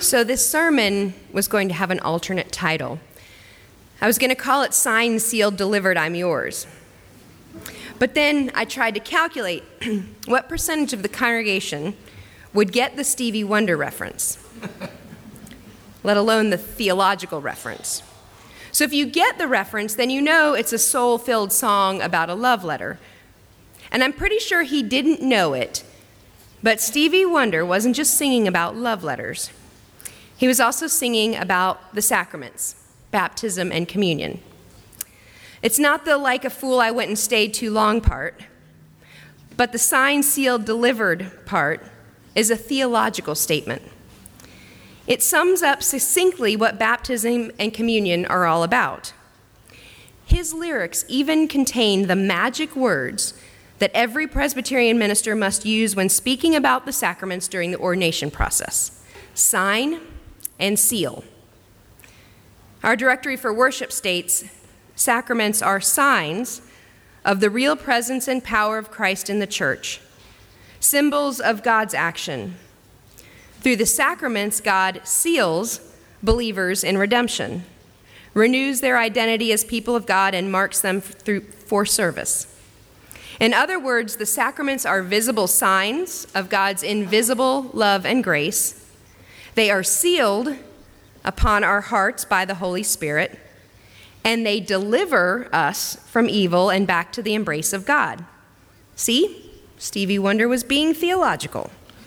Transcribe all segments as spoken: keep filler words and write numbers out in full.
So this sermon was going to have an alternate title. I was going to call it Signed, Sealed, Delivered, I'm Yours. But then I tried to calculate what percentage of the congregation would get the Stevie Wonder reference, let alone the theological reference. So if you get the reference, then you know it's a soul-filled song about a love letter. And I'm pretty sure he didn't know it, but Stevie Wonder wasn't just singing about love letters. He was also singing about the sacraments, baptism and communion. It's not the like a fool I went and stayed too long part, but the signed, sealed, delivered part is a theological statement. It sums up succinctly what baptism and communion are all about. His lyrics even contain the magic words that every Presbyterian minister must use when speaking about the sacraments during the ordination process: sign and seal. Our directory for worship states, sacraments are signs of the real presence and power of Christ in the church, symbols of God's action. Through the sacraments, God seals believers in redemption, renews their identity as people of God, and marks them through, for service. In other words, the sacraments are visible signs of God's invisible love and grace. They are sealed upon our hearts by the Holy Spirit, and they deliver us from evil and back to the embrace of God. See? Stevie Wonder was being theological.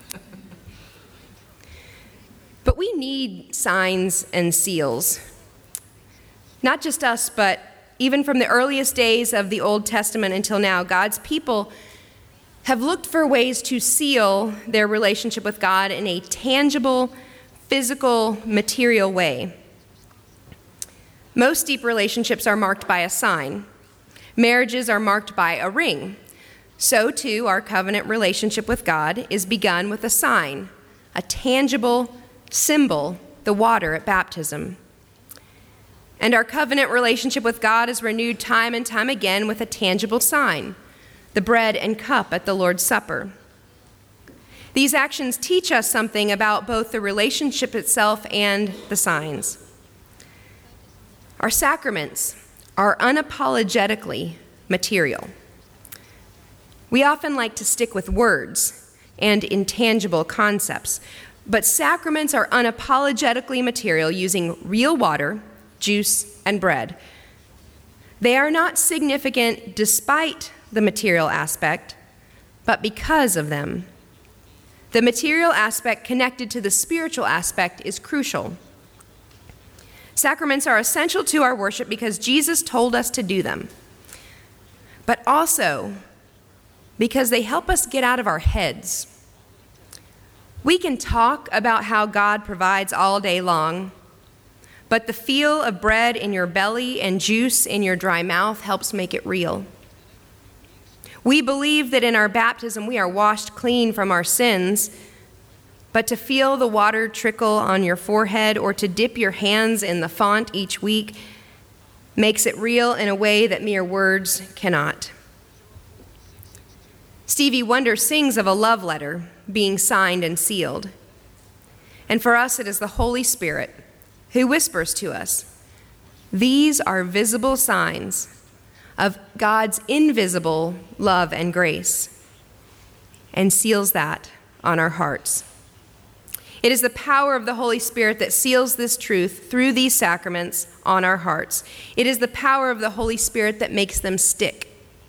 But we need signs and seals. Not just us, but even from the earliest days of the Old Testament until now, God's people have looked for ways to seal their relationship with God in a tangible, physical, material way. Most deep relationships are marked by a sign. Marriages are marked by a ring. So too, our covenant relationship with God is begun with a sign, a tangible symbol, the water at baptism. And our covenant relationship with God is renewed time and time again with a tangible sign, the bread and cup at the Lord's Supper. These actions teach us something about both the relationship itself and the signs. Our sacraments are unapologetically material. We often like to stick with words and intangible concepts, but sacraments are unapologetically material using real water, juice, and bread. They are not significant despite the material aspect, but because of them. The material aspect connected to the spiritual aspect is crucial. Sacraments are essential to our worship because Jesus told us to do them, but also because they help us get out of our heads. We can talk about how God provides all day long, but the feel of bread in your belly and juice in your dry mouth helps make it real. We believe that in our baptism we are washed clean from our sins, but to feel the water trickle on your forehead or to dip your hands in the font each week makes it real in a way that mere words cannot. Stevie Wonder sings of a love letter being signed and sealed. And for us, it is the Holy Spirit who whispers to us, "These are visible signs of God's invisible love and grace," and seals that on our hearts. It is the power of the Holy Spirit that seals this truth through these sacraments on our hearts. It is the power of the Holy Spirit that makes them stick.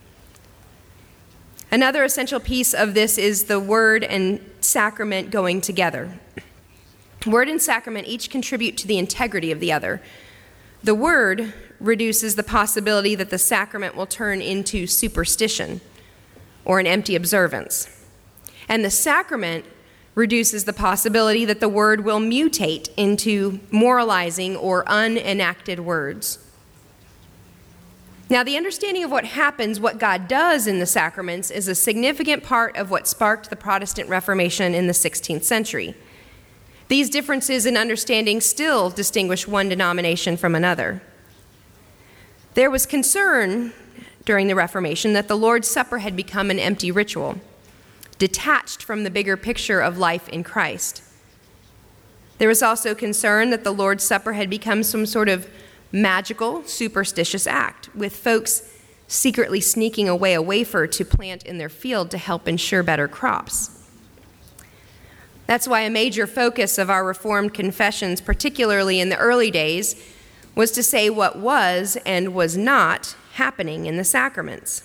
Another essential piece of this is the word and sacrament going together. Word and sacrament each contribute to the integrity of the other. The word reduces the possibility that the sacrament will turn into superstition or an empty observance. And the sacrament reduces the possibility that the word will mutate into moralizing or unenacted words. Now, the understanding of what happens, what God does in the sacraments, is a significant part of what sparked the Protestant Reformation in the sixteenth century. These differences in understanding still distinguish one denomination from another. There was concern during the Reformation that the Lord's Supper had become an empty ritual, detached from the bigger picture of life in Christ. There was also concern that the Lord's Supper had become some sort of magical, superstitious act, with folks secretly sneaking away a wafer to plant in their field to help ensure better crops. That's why a major focus of our Reformed confessions, particularly in the early days, was to say what was and was not happening in the sacraments.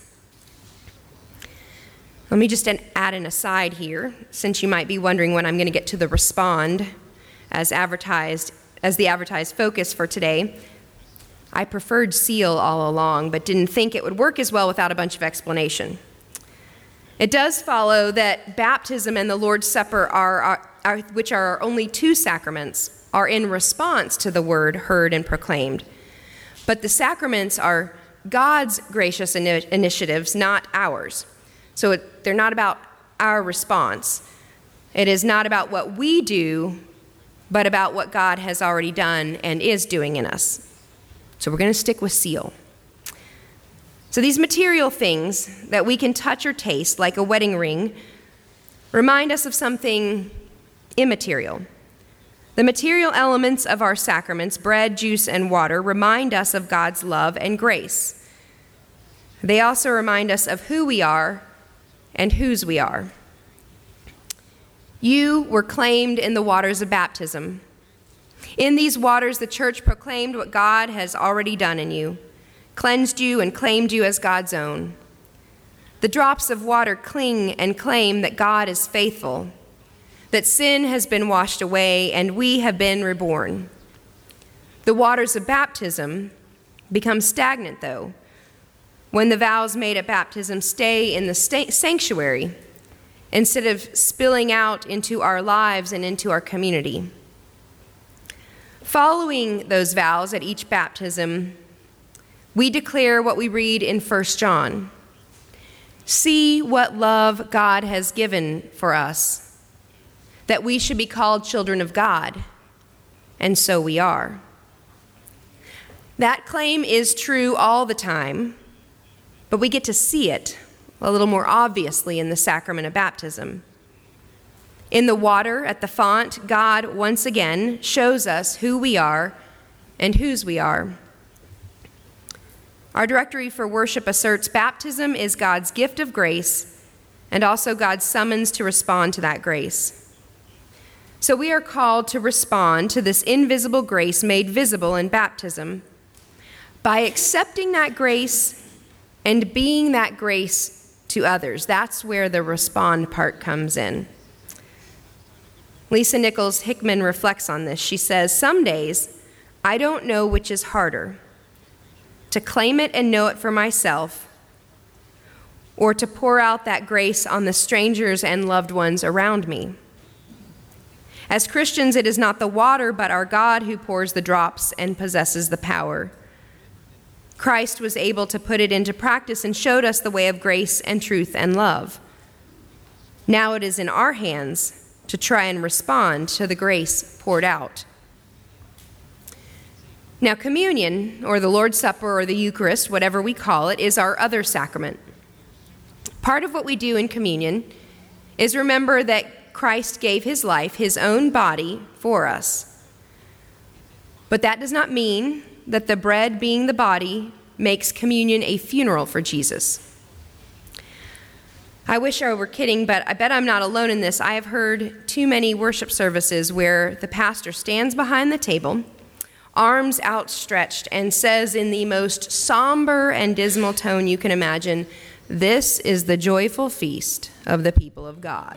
Let me just add an aside here, since you might be wondering when I'm going to get to the respond as advertised, as the advertised focus for today. I preferred seal all along, but didn't think it would work as well without a bunch of explanation. It does follow that baptism and the Lord's Supper, are, are, are, which are our only two sacraments, are in response to the word heard and proclaimed. But the sacraments are God's gracious ini- initiatives, not ours. So it, they're not about our response. It is not about what we do, but about what God has already done and is doing in us. So we're going to stick with seal. So these material things that we can touch or taste, like a wedding ring, remind us of something immaterial. The material elements of our sacraments, bread, juice, and water, remind us of God's love and grace. They also remind us of who we are and whose we are. You were claimed in the waters of baptism. In these waters, the church proclaimed what God has already done in you, cleansed you and claimed you as God's own. The drops of water cling and claim that God is faithful, that sin has been washed away and we have been reborn. The waters of baptism become stagnant, though, when the vows made at baptism stay in the sta- sanctuary instead of spilling out into our lives and into our community. Following those vows at each baptism, we declare what we read in First John. See what love God has given for us, that we should be called children of God, and so we are. That claim is true all the time, but we get to see it a little more obviously in the sacrament of baptism. In the water at the font, God once again shows us who we are and whose we are. Our directory for worship asserts baptism is God's gift of grace and also God's summons to respond to that grace. So we are called to respond to this invisible grace made visible in baptism by accepting that grace and being that grace to others. That's where the respond part comes in. Lisa Nichols Hickman reflects on this. She says, "Some days I don't know which is harder, to claim it and know it for myself, or to pour out that grace on the strangers and loved ones around me. As Christians, it is not the water, but our God who pours the drops and possesses the power. Christ was able to put it into practice and showed us the way of grace and truth and love. Now it is in our hands to try and respond to the grace poured out." Now, communion, or the Lord's Supper, or the Eucharist, whatever we call it, is our other sacrament. Part of what we do in communion is remember that Christ gave his life, his own body, for us. But that does not mean that the bread being the body makes communion a funeral for Jesus. I wish I were kidding, but I bet I'm not alone in this. I have heard too many worship services where the pastor stands behind the table, arms outstretched, and says in the most somber and dismal tone you can imagine, "This is the joyful feast of the people of God."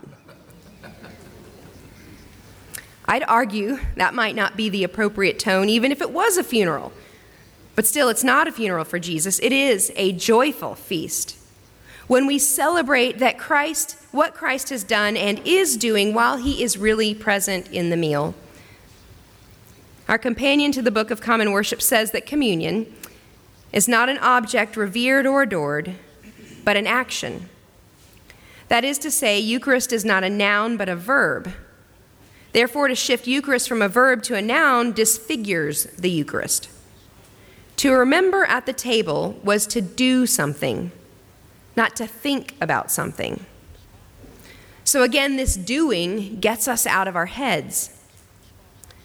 I'd argue that might not be the appropriate tone, even if it was a funeral. But still, it's not a funeral for Jesus. It is a joyful feast. When we celebrate that Christ, what Christ has done and is doing while he is really present in the meal. Our companion to the Book of Common Worship says that communion is not an object revered or adored, but an action. That is to say, Eucharist is not a noun, but a verb. Therefore, to shift Eucharist from a verb to a noun disfigures the Eucharist. To remember at the table was to do something, not to think about something. So again, this doing gets us out of our heads.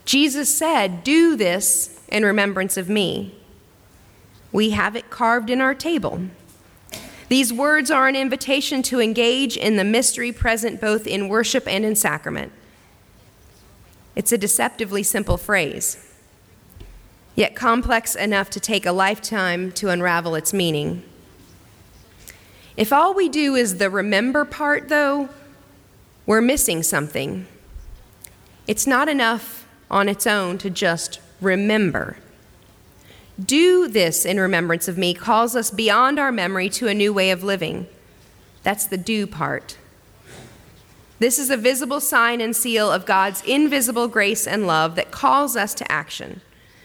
Jesus said, "Do this in remembrance of me." We have it carved in our table. These words are an invitation to engage in the mystery present both in worship and in sacrament. It's a deceptively simple phrase, yet complex enough to take a lifetime to unravel its meaning. If all we do is the remember part, though, we're missing something. It's not enough on its own to just remember. Do this in remembrance of me calls us beyond our memory to a new way of living. That's the do part. This is a visible sign and seal of God's invisible grace and love that calls us to action.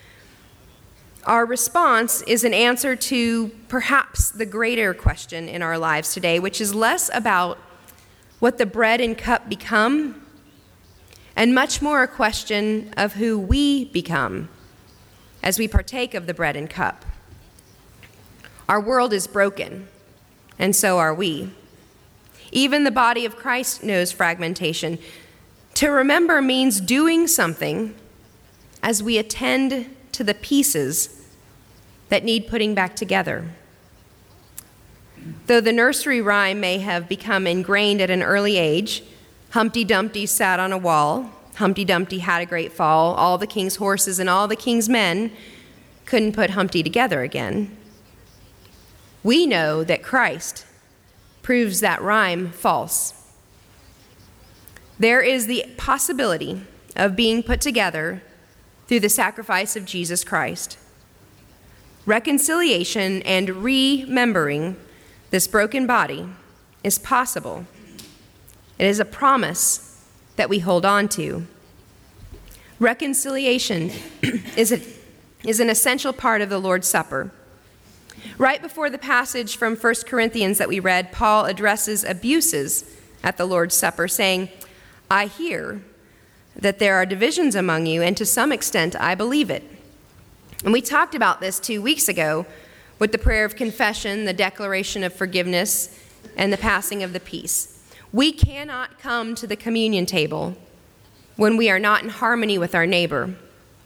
Our response is an answer to perhaps the greater question in our lives today, which is less about what the bread and cup become, and much more a question of who we become as we partake of the bread and cup. Our world is broken, and so are we. Even the body of Christ knows fragmentation. To remember means doing something as we attend to the pieces that need putting back together. Though the nursery rhyme may have become ingrained at an early age, Humpty Dumpty sat on a wall, Humpty Dumpty had a great fall, all the king's horses and all the king's men couldn't put Humpty together again. We know that Christ proves that rhyme false. There is the possibility of being put together through the sacrifice of Jesus Christ. Reconciliation and remembering this broken body is possible. It is a promise that we hold on to. Reconciliation is, a, is an essential part of the Lord's Supper. Right before the passage from First Corinthians that we read, Paul addresses abuses at the Lord's Supper, saying, "I hear that there are divisions among you, and to some extent I believe it." And we talked about this two weeks ago with the prayer of confession, the declaration of forgiveness, and the passing of the peace. We cannot come to the communion table when we are not in harmony with our neighbor.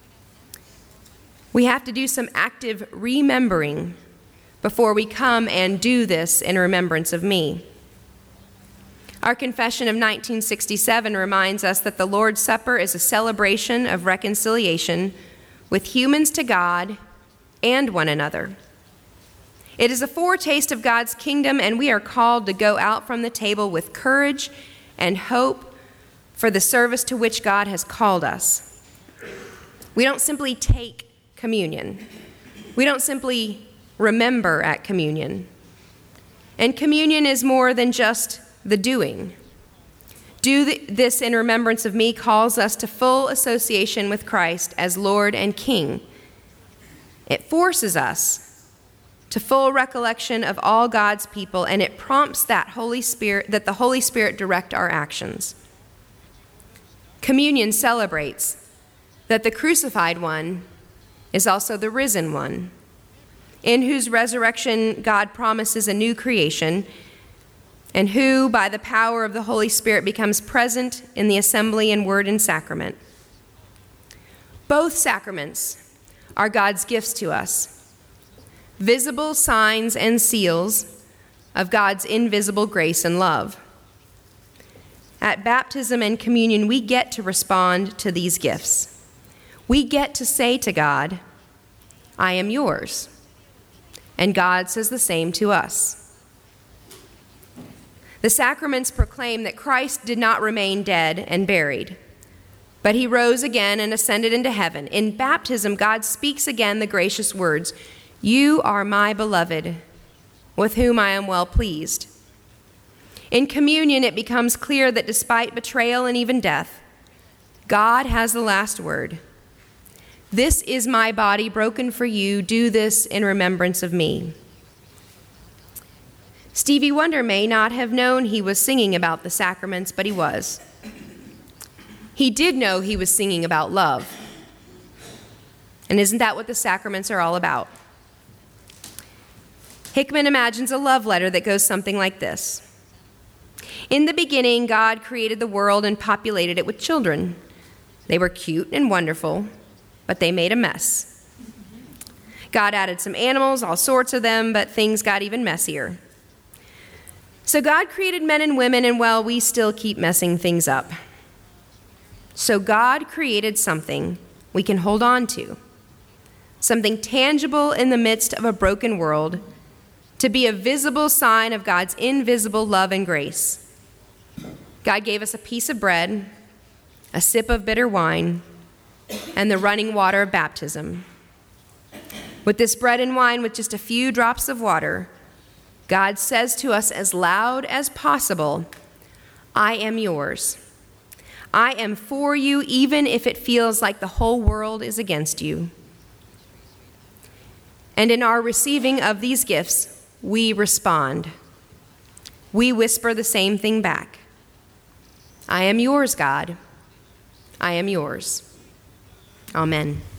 We have to do some active remembering before we come and do this in remembrance of me. Our confession of nineteen sixty-seven reminds us that the Lord's Supper is a celebration of reconciliation with humans to God and one another. It is a foretaste of God's kingdom, and we are called to go out from the table with courage and hope for the service to which God has called us. We don't simply take communion. We don't simply remember at communion. And communion is more than just the doing. Do this in remembrance of me calls us to full association with Christ as Lord and King. It forces us to full recollection of all God's people, and it prompts that Holy Spirit, that the Holy Spirit direct our actions. Communion celebrates that the crucified one is also the risen one, in whose resurrection God promises a new creation, and who, by the power of the Holy Spirit, becomes present in the assembly in word and sacrament. Both sacraments are God's gifts to us, visible signs and seals of God's invisible grace and love. At baptism and communion, we get to respond to these gifts. We get to say to God, "I am yours," and God says the same to us. The sacraments proclaim that Christ did not remain dead and buried, but he rose again and ascended into heaven. In baptism, God speaks again the gracious words, "You are my beloved, with whom I am well pleased." In communion, it becomes clear that despite betrayal and even death, God has the last word. "This is my body broken for you. Do this in remembrance of me." Stevie Wonder may not have known he was singing about the sacraments, but he was. He did know he was singing about love. And isn't that what the sacraments are all about? Hickman imagines a love letter that goes something like this. "In the beginning, God created the world and populated it with children. They were cute and wonderful, but they made a mess. God added some animals, all sorts of them, but things got even messier. So God created men and women, and well, we still keep messing things up. So God created something we can hold on to, something tangible in the midst of a broken world, to be a visible sign of God's invisible love and grace. God gave us a piece of bread, a sip of bitter wine, and the running water of baptism. With this bread and wine, with just a few drops of water, God says to us as loud as possible, I am yours. I am for you, even if it feels like the whole world is against you. And in our receiving of these gifts, we respond. We whisper the same thing back. I am yours, God. I am yours. Amen.